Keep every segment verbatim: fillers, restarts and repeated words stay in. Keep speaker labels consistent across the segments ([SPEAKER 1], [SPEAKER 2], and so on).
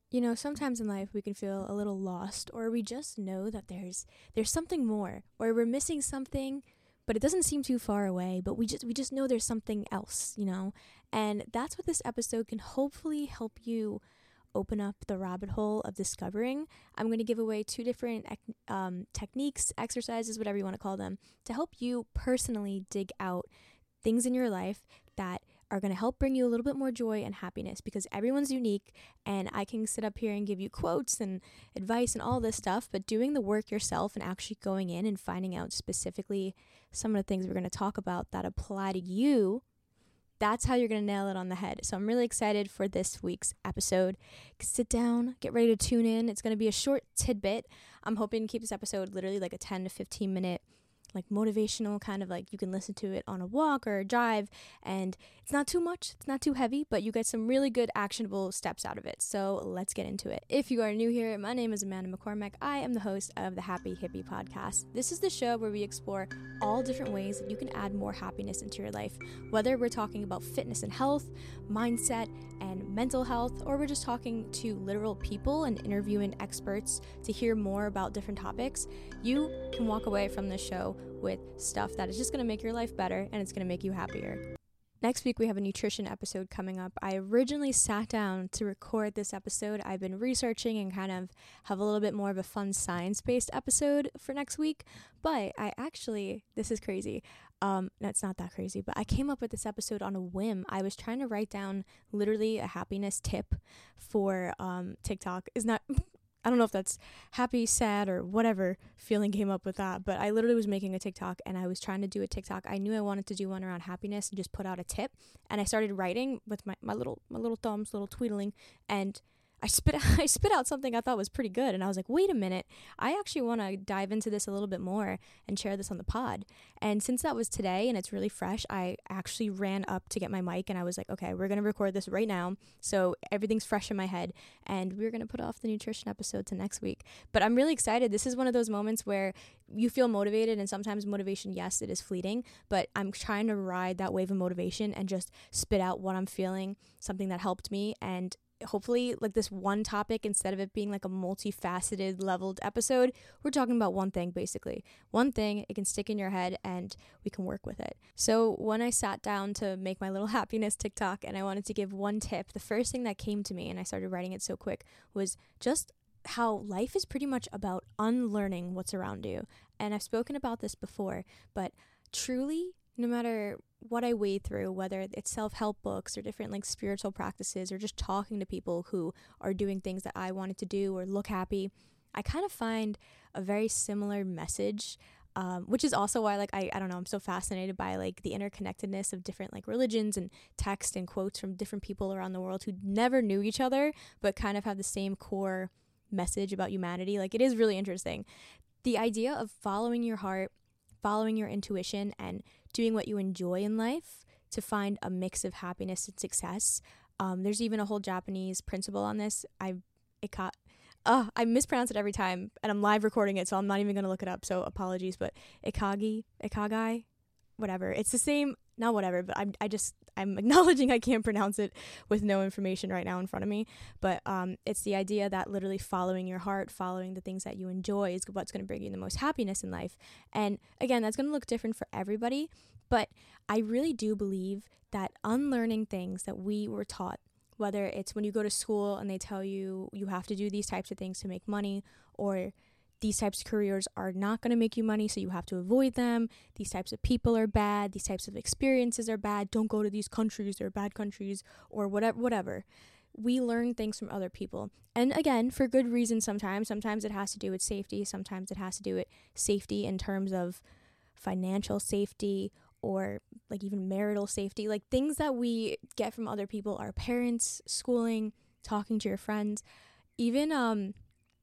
[SPEAKER 1] You know, sometimes in life we can feel a little lost, or we just know that there's there's something more, or we're missing something, but it doesn't seem too far away, but we just we just know there's something else, you know? And that's what this episode can hopefully help you open up the rabbit hole of discovering. I'm going to give away two different um, techniques, exercises, whatever you want to call them, to help you personally dig out things in your life that are going to help bring you a little bit more joy and happiness, because everyone's unique, and I can sit up here and give you quotes and advice and all this stuff, but doing the work yourself and actually going in and finding out specifically some of the things we're going to talk about that apply to you, that's how you're going to nail it on the head. So I'm really excited for this week's episode. Sit down, get ready to tune in. It's going to be a short tidbit. I'm hoping to keep this episode literally like a ten to fifteen minute like motivational kind of, like you can listen to it on a walk or a drive, and it's not too much, it's not too heavy, but you get some really good actionable steps out of it. So let's get into it. If you are new here, my name is Amanda McCormack. I am the host of the Happy Hippie podcast. This is the show where we explore all different ways that you can add more happiness into your life, whether we're talking about fitness and health, mindset and mental health, or we're just talking to literal people and interviewing experts to hear more about different topics. You can walk away from this show with stuff that is just going to make your life better, and it's going to make you happier. Next week, we have a nutrition episode coming up. I originally sat down to record this episode. I've been researching and kind of have a little bit more of a fun science-based episode for next week, but I actually, this is crazy. Um, no, it's not that crazy, but I came up with this episode on a whim. I was trying to write down literally a happiness tip for um, TikTok. Is not... I don't know if that's happy, sad, or whatever feeling came up with that, but I literally was making a TikTok, and I was trying to do a TikTok. I knew I wanted to do one around happiness and just put out a tip, and I started writing with my, my little my little thumbs, little tweedling, and I spit I spit out something I thought was pretty good, and I was like, wait a minute, I actually want to dive into this a little bit more and share this on the pod. And since that was today and it's really fresh, I actually ran up to get my mic, and I was like, okay, we're going to record this right now, so everything's fresh in my head, and we're going to put off the nutrition episode to next week. But I'm really excited. This is one of those moments where you feel motivated, and sometimes motivation, yes, it is fleeting, but I'm trying to ride that wave of motivation and just spit out what I'm feeling, something that helped me, and hopefully like this one topic, instead of it being like a multifaceted leveled episode, we're talking about one thing, basically one thing. It can stick in your head and we can work with it. So when I sat down to make my little happiness TikTok and I wanted to give one tip, the first thing that came to me, and I started writing it so quick, was just how life is pretty much about unlearning what's around you. And I've spoken about this before, but truly, no matter what I wade through, whether it's self-help books or different like spiritual practices or just talking to people who are doing things that I wanted to do or look happy, I kind of find a very similar message, um, which is also why like I, I don't know, I'm so fascinated by like the interconnectedness of different like religions and text and quotes from different people around the world who never knew each other but kind of have the same core message about humanity. Like, it is really interesting. The idea of following your heart, following your intuition, and doing what you enjoy in life to find a mix of happiness and success. Um, there's even a whole Japanese principle on this. I it caught, uh, I mispronounce it every time, and I'm live recording it, so I'm not even going to look it up, so apologies, but ikagi, ikagai, whatever. It's the same, not whatever, but I'm, I just, I'm acknowledging I can't pronounce it with no information right now in front of me, but um, it's the idea that literally following your heart, following the things that you enjoy is what's going to bring you the most happiness in life. And again, that's going to look different for everybody, but I really do believe that unlearning things that we were taught, whether it's when you go to school and they tell you you have to do these types of things to make money, or these types of careers are not going to make you money, so you have to avoid them. These types of people are bad. These types of experiences are bad. Don't go to these countries. They're bad countries, or whatever, whatever. We learn things from other people. And again, for good reason sometimes. Sometimes it has to do with safety. Sometimes it has to do with safety in terms of financial safety, or like even marital safety. Like things that we get from other people, our parents, schooling, talking to your friends. Even, um...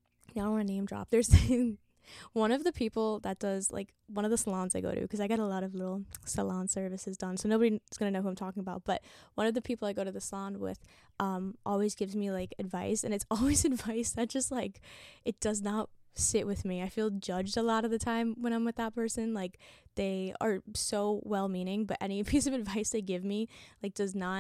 [SPEAKER 1] I don't want to name drop. There's one of the people that does like one of the salons I go to, because I get a lot of little salon services done, so nobody's going to know who I'm talking about. But one of the people I go to the salon with um, always gives me like advice, and it's always advice that just like, it does not sit with me. I feel judged a lot of the time when I'm with that person. Like, they are so well-meaning, but any piece of advice they give me like does not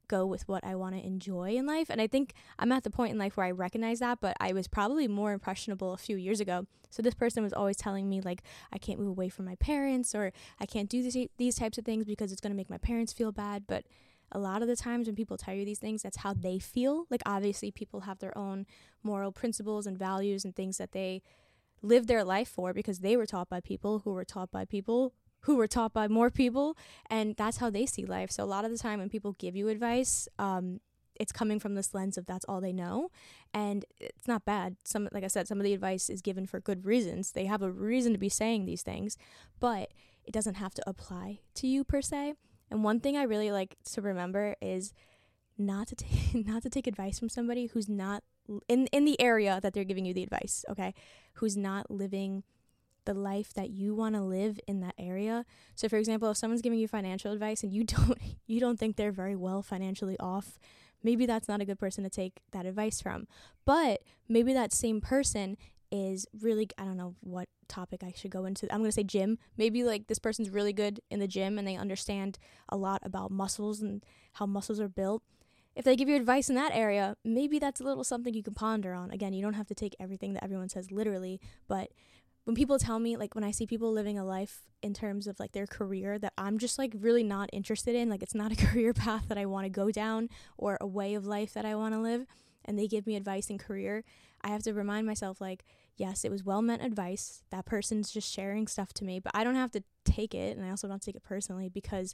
[SPEAKER 1] go with what I want to enjoy in life. And I think I'm at the point in life where I recognize that, but I was probably more impressionable a few years ago. So this person was always telling me, like, I can't move away from my parents, or I can't do this, these types of things because it's going to make my parents feel bad. But a lot of the times when people tell you these things, that's how they feel. Like, obviously people have their own moral principles and values and things that they live their life for because they were taught by people who were taught by people who were taught by more people, and that's how they see life. So a lot of the time when people give you advice, um, it's coming from this lens of that's all they know, and it's not bad. Some, like I said, some of the advice is given for good reasons. They have a reason to be saying these things, but it doesn't have to apply to you per se. And one thing I really like to remember is not to take not to take advice from somebody who's not in in the area that they're giving you the advice, okay? Who's not living the life that you want to live in that area. So for example, if someone's giving you financial advice and you don't you don't think they're very well financially off, maybe that's not a good person to take that advice from. But maybe that same person is really, I don't know what topic I should go into. I'm going to say gym. Maybe like this person's really good in the gym and they understand a lot about muscles and how muscles are built. If they give you advice in that area, maybe that's a little something you can ponder on. Again, you don't have to take everything that everyone says literally, but when people tell me, like when I see people living a life in terms of like their career that I'm just like really not interested in, like it's not a career path that I want to go down or a way of life that I want to live, and they give me advice in career, I have to remind myself, like, yes, it was well-meant advice. That person's just sharing stuff to me, but I don't have to take it, and I also don't take it personally because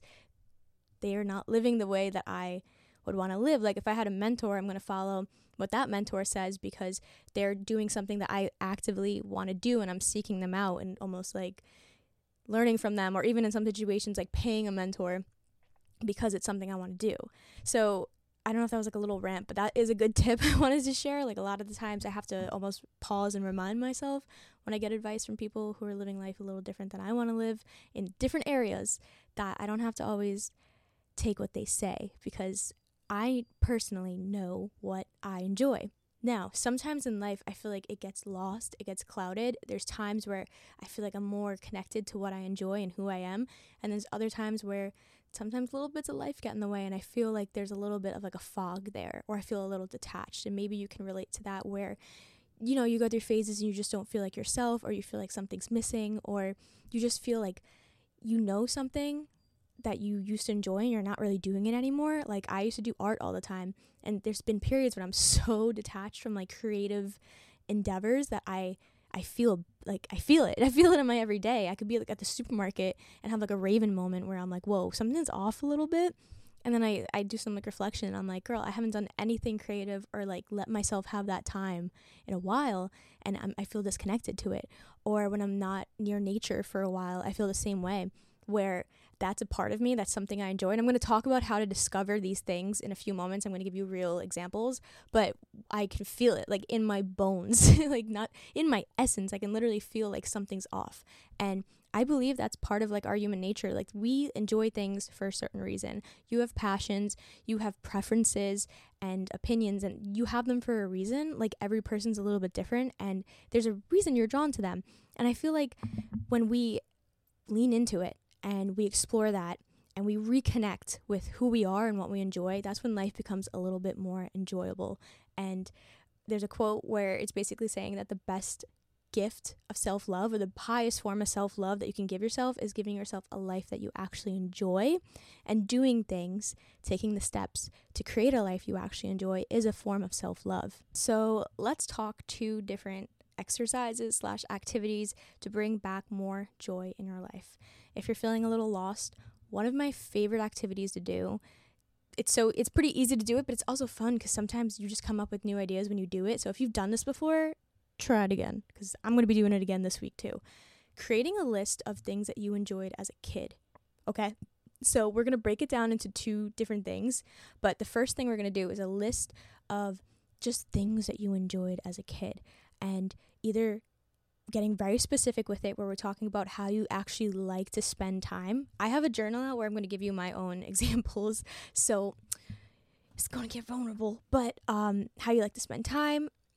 [SPEAKER 1] they are not living the way that I would want to live. Like if I had a mentor, I'm going to follow what that mentor says because they're doing something that I actively want to do, and I'm seeking them out and almost like learning from them, or even in some situations like paying a mentor because it's something I want to do. So I don't know if that was like a little rant, but that is a good tip I wanted to share. Like a lot of the times I have to almost pause and remind myself when I get advice from people who are living life a little different than I want to live in different areas, that I don't have to always take what they say because I personally know what I enjoy. Now, sometimes in life, I feel like it gets lost, it gets clouded. There's times where I feel like I'm more connected to what I enjoy and who I am. And there's other times where sometimes little bits of life get in the way and I feel like there's a little bit of like a fog there, or I feel a little detached. And maybe you can relate to that where, you know, you go through phases and you just don't feel like yourself, or you feel like something's missing, or you just feel like you know something that you used to enjoy and you're not really doing it anymore. Like I used to do art all the time, and there's been periods when I'm so detached from like creative endeavors that I I feel like I feel it. I feel it in my everyday. I could be like at the supermarket and have like a Raven moment where I'm like, whoa, something's off a little bit. And then I, I do some like reflection and I'm like, girl, I haven't done anything creative or like let myself have that time in a while, and I'm, I feel disconnected to it. Or when I'm not near nature for a while, I feel the same way, where that's a part of me, that's something I enjoy. And I'm going to talk about how to discover these things in a few moments. I'm going to give you real examples, but I can feel it like in my bones, like not in my essence. I can literally feel like something's off. And I believe that's part of like our human nature. Like we enjoy things for a certain reason. You have passions, you have preferences and opinions, and you have them for a reason. Like every person's a little bit different, and there's a reason you're drawn to them. And I feel like when we lean into it and we explore that and we reconnect with who we are and what we enjoy, that's when life becomes a little bit more enjoyable. And there's a quote where it's basically saying that the best gift of self-love, or the highest form of self-love that you can give yourself, is giving yourself a life that you actually enjoy. And doing things, taking the steps to create a life you actually enjoy, is a form of self-love. So let's talk two different exercises slash activities to bring back more joy in your life. If you're feeling a little lost, one of my favorite activities to do, it's so it's pretty easy to do it, but it's also fun because sometimes you just come up with new ideas when you do it. So if you've done this before, try it again, because I'm going to be doing it again this week too. Creating a list of things that you enjoyed as a kid. Okay, so we're going to break it down into two different things, but the first thing we're going to do is a list of just things that you enjoyed as a kid, and either getting very specific with it, where we're talking about how you actually like to spend time. I have a journal out where I'm going to give you my own examples, so it's going to get vulnerable, but um, how you like to spend time,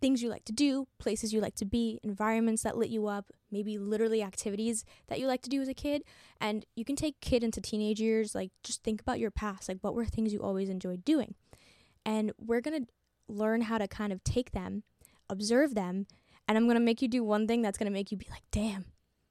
[SPEAKER 1] things you like to do, places you like to be, environments that lit you up, maybe literally activities that you like to do as a kid. And you can take kid into teenage years, like just think about your past, like what were things you always enjoyed doing? And we're going to learn how to kind of take them, observe them, and I'm going to make you do one thing that's going to make you be like, damn.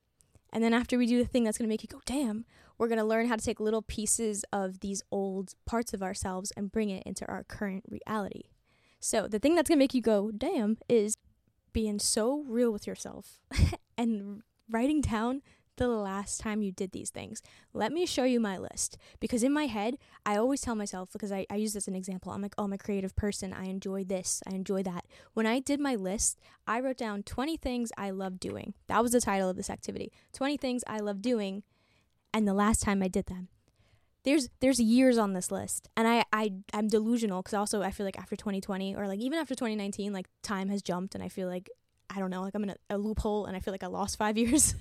[SPEAKER 1] And then after we do the thing that's going to make you go, damn, we're going to learn how to take little pieces of these old parts of ourselves and bring it into our current reality. So the thing that's going to make you go, damn, is being so real with yourself and writing down the last time you did these things. Let me show you my list. Because in my head, I always tell myself, because I, I use this as an example, I'm like, oh, I'm a creative person. I enjoy this. I enjoy that. When I did my list, I wrote down twenty things I love doing. That was the title of this activity. twenty things I love doing, and the last time I did them. There's there's years on this list, and I, I, I'm delusional because also I feel like after twenty twenty or like even after twenty nineteen, like time has jumped and I feel like, I don't know, like I'm in a, a loophole and I feel like I lost five years.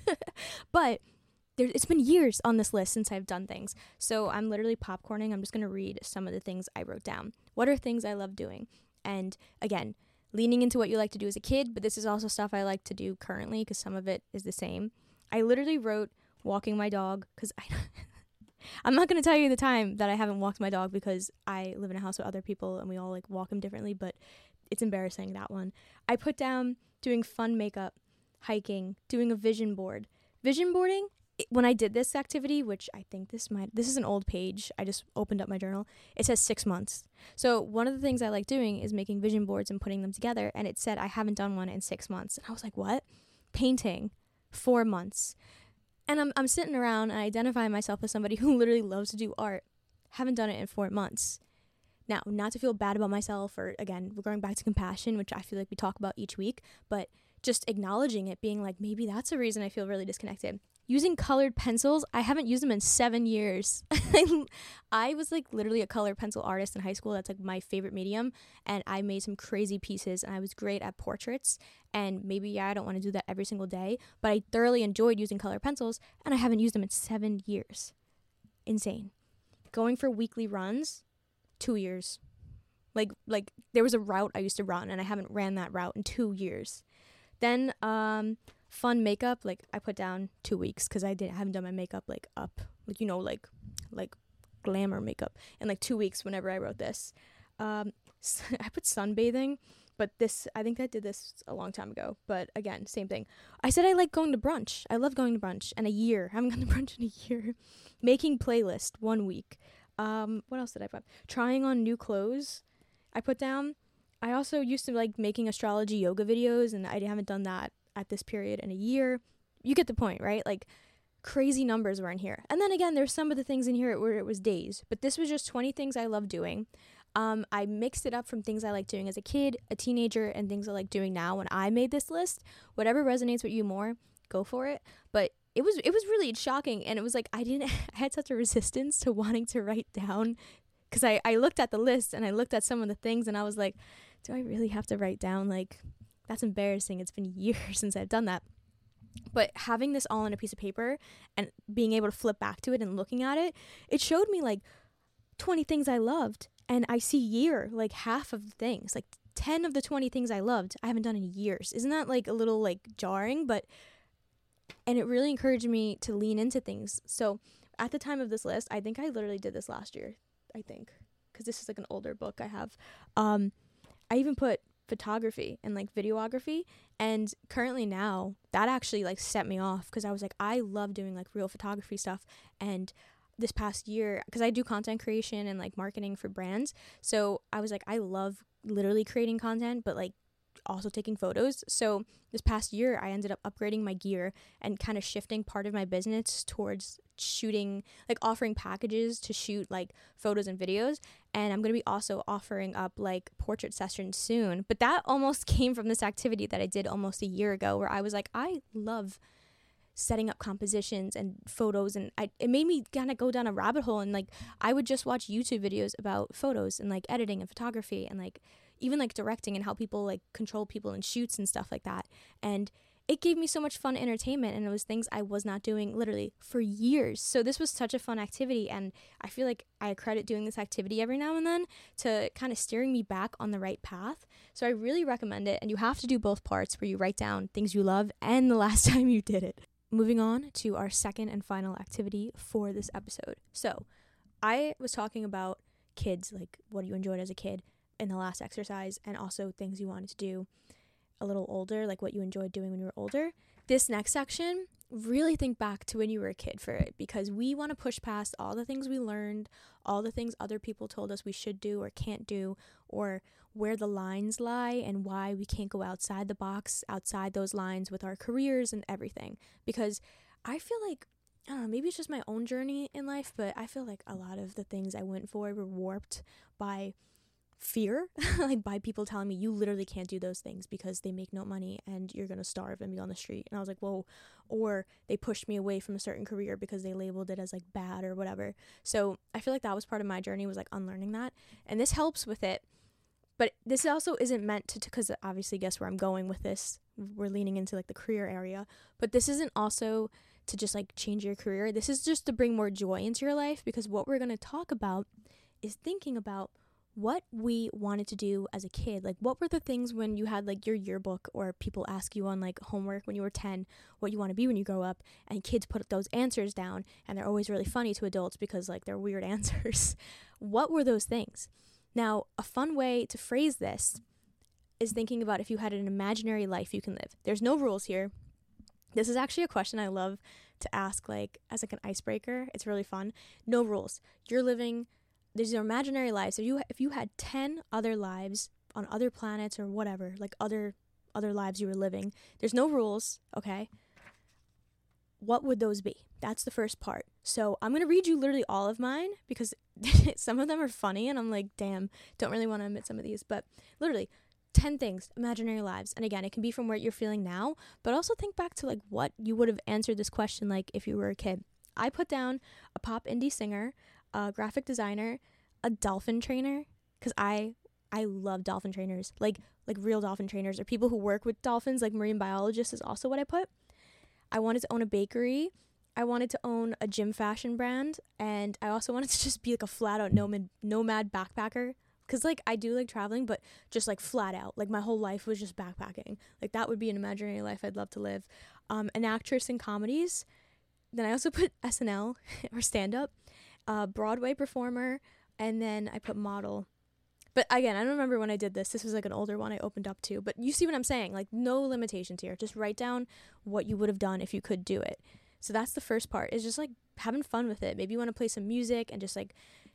[SPEAKER 1] But there, it's been years on this list since I've done things. So I'm literally popcorning. I'm just going to read some of the things I wrote down. What are things I love doing? And again, leaning into what you like to do as a kid, but this is also stuff I like to do currently because some of it is the same. I literally wrote walking my dog because I... I'm not going to tell you the time that I haven't walked my dog because I live in a house with other people and we all like walk him differently, but it's embarrassing, that one. I put down doing fun makeup, hiking, doing a vision board. Vision boarding, it, when I did this activity, which I think this might, this is an old page. I just opened up my journal. It says six months. So one of the things I like doing is making vision boards and putting them together. And it said I haven't done one in six months. And I was like, what? Painting, four months. And I'm I'm sitting around and identifying myself as somebody who literally loves to do art. Haven't done it in four months. Now, not to feel bad about myself, or again, we're going back to compassion, which I feel like we talk about each week, but just acknowledging it, being like, maybe that's a reason I feel really disconnected. Using colored pencils, I haven't used them in seven years. I was like literally a colored pencil artist in high school. That's like my favorite medium. And I made some crazy pieces and I was great at portraits. And maybe, yeah, I don't want to do that every single day, but I thoroughly enjoyed using colored pencils and I haven't used them in seven years. Insane. Going for weekly runs, two years. Like, like there was a route I used to run and I haven't ran that route in two years. Then, um... fun makeup, like I put down two weeks because I didn't I haven't done my makeup like up, like you know, like like glamour makeup in like two weeks. Whenever I wrote this, um, I put sunbathing, but this I think I did this a long time ago. But again, same thing. I said I like going to brunch. I love going to brunch. And a year, I haven't gone to brunch in a year. Making playlist one week. Um, what else did I put? Trying on new clothes. I put down. I also used to like making astrology yoga videos, and I haven't done that at this period in a year. You get the point, right? Like crazy numbers were in here. And then again, there's some of the things in here where it was days, but this was just twenty things I love doing. Um, I mixed it up from things I like doing as a kid, a teenager, and things I like doing now. When I made this list, whatever resonates with you more, go for it. But it was, it was really shocking. And it was like, I didn't, I had such a resistance to wanting to write down, because I, I looked at the list and I looked at some of the things and I was like, do I really have to write down? Like, that's embarrassing. It's been years since I've done that. But having this all on a piece of paper and being able to flip back to it and looking at it, it showed me like twenty things I loved. And I see year, like half of the things, like ten of the twenty things I loved, I haven't done in years. Isn't that like a little like jarring? But, and it really encouraged me to lean into things. So at the time of this list, I think I literally did this last year, I think, because this is like an older book I have. Um, I even put photography and like videography, and currently now that actually like set me off because I was like, I love doing like real photography stuff. And this past year, because I do content creation and like marketing for brands, so I was like, I love literally creating content but like also taking photos. So this past year I ended up upgrading my gear and kind of shifting part of my business towards shooting, like offering packages to shoot like photos and videos. And I'm going to be also offering up like portrait sessions soon. But that almost came from this activity that I did almost a year ago, where I was like, I love setting up compositions and photos, and I, it made me kind of go down a rabbit hole. And like I would just watch YouTube videos about photos and like editing and photography and like even like directing and how people like control people in shoots and stuff like that. And it gave me so much fun entertainment, and it was things I was not doing literally for years. So this was such a fun activity, and I feel like I credit doing this activity every now and then to kind of steering me back on the right path. So I really recommend it, and you have to do both parts where you write down things you love and the last time you did it. Moving on to our second and final activity for this episode. So I was talking about kids, like what you enjoyed as a kid in the last exercise, and also things you wanted to do a little older, like what you enjoyed doing when you were older. This next section, really think back to when you were a kid for it, because we want to push past all the things we learned, all the things other people told us we should do or can't do, or where the lines lie and why we can't go outside the box, outside those lines with our careers and everything. Because I feel like, I don't know, maybe it's just my own journey in life, but I feel like a lot of the things I went for were warped by fear, like by people telling me you literally can't do those things because they make no money and you're gonna starve and be on the street. And I was like, whoa. Or they pushed me away from a certain career because they labeled it as like bad or whatever. So I feel like that was part of my journey, was like unlearning that, and this helps with it. But this also isn't meant to, because obviously guess where I'm going with this, we're leaning into like the career area, but this isn't also to just like change your career. This is just to bring more joy into your life, because what we're going to talk about is thinking about what we wanted to do as a kid. Like, what were the things when you had like your yearbook, or people ask you on like homework when you were ten what you want to be when you grow up, and kids put those answers down, and they're always really funny to adults because like they're weird answers. What were those things? Now, a fun way to phrase this is thinking about if you had an imaginary life you can live. There's no rules here. This is actually a question I love to ask, like as like an icebreaker. It's really fun. No rules. You're living, there's your imaginary life. So you, if you had ten other lives on other planets or whatever, like other other lives you were living, there's no rules, okay? What would those be? That's the first part. So I'm going to read you literally all of mine, because some of them are funny and I'm like, damn, don't really want to admit some of these, but literally ten things, imaginary lives. And again, it can be from where you're feeling now, but also think back to like what you would have answered this question like if you were a kid. I put down a pop indie singer, a graphic designer, a dolphin trainer, because I I love dolphin trainers, like like real dolphin trainers, or people who work with dolphins, like marine biologists is also what I put. I wanted to own a bakery. I wanted to own a gym fashion brand, and I also wanted to just be like a flat out nomad nomad backpacker, because like I do like traveling, but just like flat out, like my whole life was just backpacking. Like that would be an imaginary life I'd love to live. Um, an actress in comedies. Then I also put S N L or stand up, uh, Broadway performer, and then I put model. But again, I don't remember when I did this. This was like an older one I opened up to. But you see what I'm saying? Like no limitations here. Just write down what you would have done if you could do it. So that's the first part, is just like having fun with it. Maybe you want to play some music and just like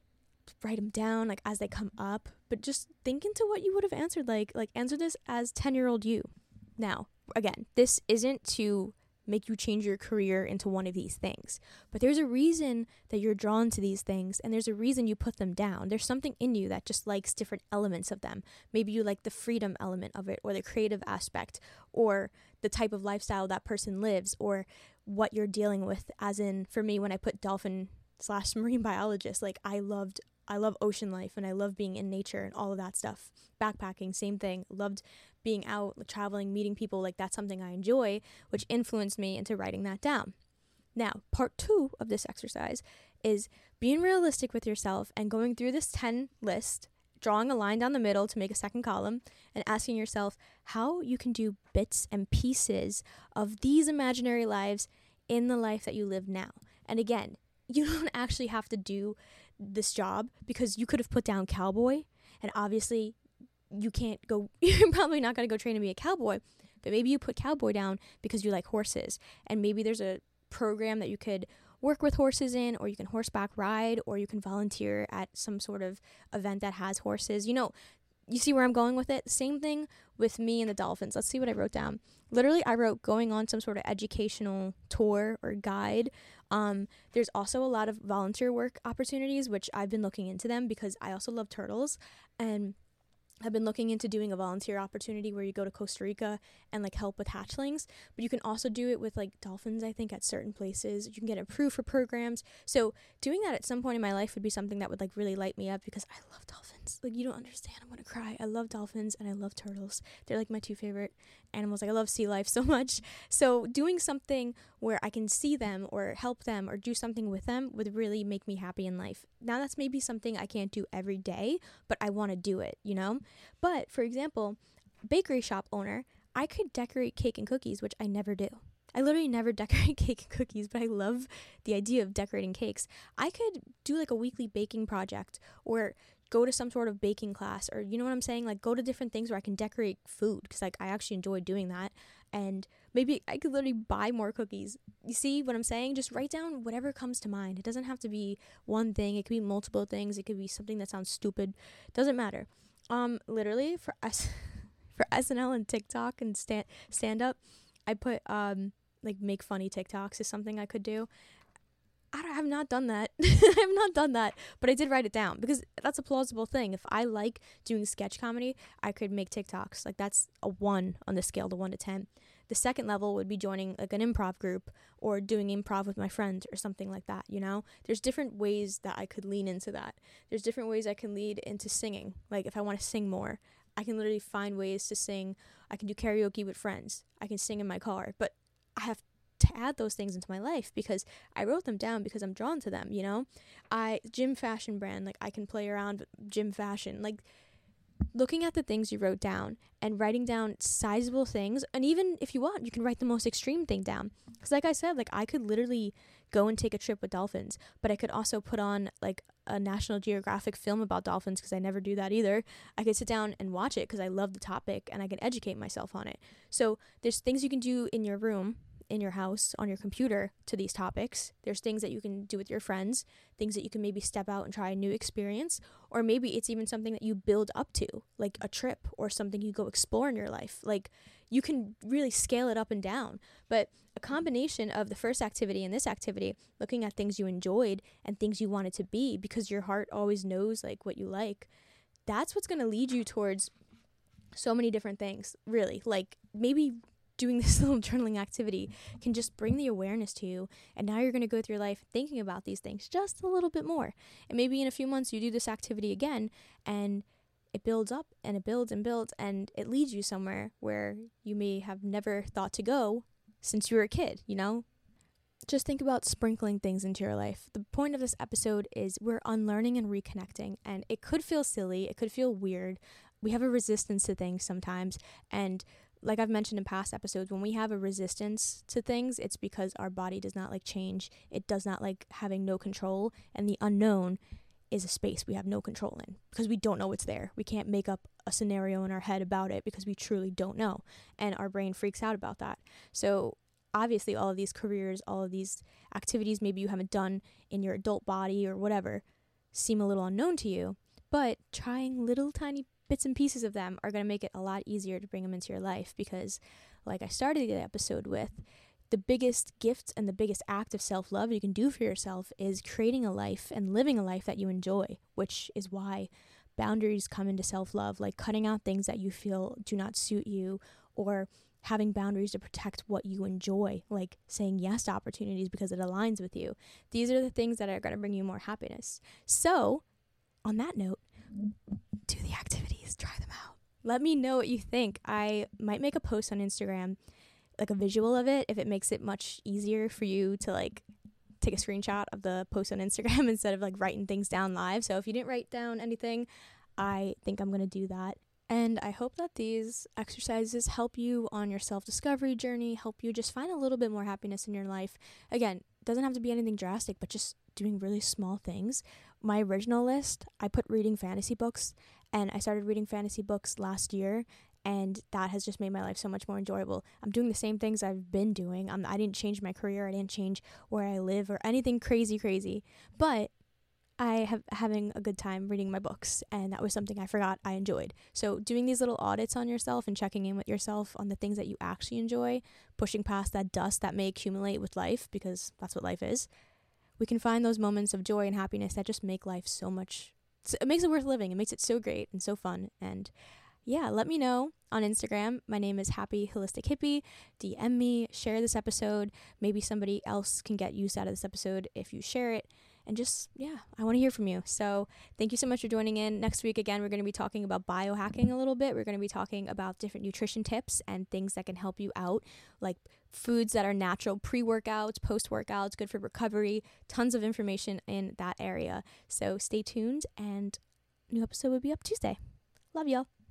[SPEAKER 1] write them down like as they come up. But just think into what you would have answered. Like, like answer this as ten-year-old you. Now, again, this isn't to make you change your career into one of these things. But there's a reason that you're drawn to these things, and there's a reason you put them down. There's something in you that just likes different elements of them. Maybe you like the freedom element of it, or the creative aspect, or the type of lifestyle that person lives, or what you're dealing with. As in, for me, when I put dolphin slash marine biologist, like I loved I love ocean life, and I love being in nature and all of that stuff. Backpacking, same thing. Loved being out, traveling, meeting people. Like that's something I enjoy, which influenced me into writing that down. Now, part two of this exercise is being realistic with yourself and going through this ten list, drawing a line down the middle to make a second column, and asking yourself how you can do bits and pieces of these imaginary lives in the life that you live now. And again, you don't actually have to do this job, because you could have put down cowboy, and obviously you can't go, you're probably not going to go train to be a cowboy, but maybe you put cowboy down because you like horses, and maybe there's a program that you could work with horses in, or you can horseback ride, or you can volunteer at some sort of event that has horses. You know, you see where I'm going with it? Same thing with me and the dolphins. Let's see what I wrote down. Literally, I wrote going on some sort of educational tour or guide. Um, there's also a lot of volunteer work opportunities, which I've been looking into them because I also love turtles. And I've been looking into doing a volunteer opportunity where you go to Costa Rica and like help with hatchlings, but you can also do it with like dolphins, I think, at certain places. You can get approved for programs. So doing that at some point in my life would be something that would like really light me up, because I love dolphins. Like, you don't understand. I'm going to cry. I love dolphins and I love turtles. They're like my two favorite animals. Like, I love sea life so much. So doing something where I can see them or help them or do something with them would really make me happy in life. Now, that's maybe something I can't do every day, but I want to do it, you know? But, for example, bakery shop owner, I could decorate cake and cookies, which I never do. I literally never decorate cake and cookies, but I love the idea of decorating cakes. I could do like a weekly baking project, or go to some sort of baking class, or you know what I'm saying? Like, go to different things where I can decorate food, because like I actually enjoy doing that. And maybe I could literally buy more cookies. You see what I'm saying? Just write down whatever comes to mind. It doesn't have to be one thing. It could be multiple things. It could be something that sounds stupid. Doesn't matter. Um, literally for us, for S N L and TikTok and stand stand up, I put um like make funny TikToks is something I could do. I, don't, I have not done that. I have not done that, but I did write it down because that's a plausible thing. If I like doing sketch comedy, I could make TikToks. Like, that's a one on the scale to one to ten. The second level would be joining like an improv group or doing improv with my friends or something like that, you know? There's different ways that I could lean into that. There's different ways I can lead into singing. Like, if I want to sing more, I can literally find ways to sing. I can do karaoke with friends. I can sing in my car, but I have to add those things into my life because I wrote them down because I'm drawn to them, you know? I gym fashion brand, like I can play around with gym fashion, like looking at the things you wrote down and writing down sizable things. And even if you want, you can write the most extreme thing down. Because like I said, like I could literally go and take a trip with dolphins, but I could also put on like a National Geographic film about dolphins, because I never do that either. I could sit down and watch it because I love the topic and I can educate myself on it. So there's things you can do in your room, in your house, on your computer to these topics. There's things that you can do with your friends, things that you can maybe step out and try a new experience, or maybe it's even something that you build up to, like a trip or something you go explore in your life. Like, you can really scale it up and down. But a combination of the first activity and this activity, looking at things you enjoyed and things you wanted to be, because your heart always knows like what you like, that's what's going to lead you towards so many different things, really. Like, maybe doing this little journaling activity can just bring the awareness to you, and now you're going to go through your life thinking about these things just a little bit more. And maybe in a few months you do this activity again, and it builds up and it builds and builds, and it leads you somewhere where you may have never thought to go since you were a kid, you know? Just think about sprinkling things into your life. The point of this episode is we're unlearning and reconnecting, and it could feel silly, it could feel weird. We have a resistance to things sometimes, and like I've mentioned in past episodes, when we have a resistance to things, it's because our body does not like change. It does not like having no control, and the unknown is a space we have no control in because we don't know it's there. We can't make up a scenario in our head about it because we truly don't know, and our brain freaks out about that. So obviously all of these careers, all of these activities maybe you haven't done in your adult body or whatever seem a little unknown to you, but trying little tiny bits and pieces of them are going to make it a lot easier to bring them into your life, because like I started the episode with, the biggest gift and the biggest act of self-love you can do for yourself is creating a life and living a life that you enjoy, which is why boundaries come into self-love, like cutting out things that you feel do not suit you, or having boundaries to protect what you enjoy, like saying yes to opportunities because it aligns with you. These are the things that are going to bring you more happiness. So on that note, do the activities, try them out. Let me know what you think. I might make a post on Instagram, like a visual of it, if it makes it much easier for you to like take a screenshot of the post on Instagram instead of like writing things down live. So if you didn't write down anything, I think I'm going to do that. And I hope that these exercises help you on your self-discovery journey, help you just find a little bit more happiness in your life. Again, it doesn't have to be anything drastic, but just doing really small things. My original list, I put reading fantasy books, and I started reading fantasy books last year, and that has just made my life so much more enjoyable. I'm doing the same things I've been doing. I'm, I didn't change my career. I didn't change where I live or anything crazy, crazy. But I have having a good time reading my books, and that was something I forgot I enjoyed. So doing these little audits on yourself and checking in with yourself on the things that you actually enjoy, pushing past that dust that may accumulate with life, because that's what life is, we can find those moments of joy and happiness that just make life so much it makes it worth living. It makes it so great and so fun. And yeah, let me know on Instagram. My name is Happy Holistic Hippie. D M me, share this episode. Maybe somebody else can get use out of this episode if you share it. And just, yeah, I want to hear from you. So thank you so much for joining in. Next week, again, we're going to be talking about biohacking a little bit. We're going to be talking about different nutrition tips and things that can help you out, like foods that are natural, pre-workouts, post-workouts, good for recovery, tons of information in that area. So stay tuned, and new episode will be up Tuesday. Love y'all.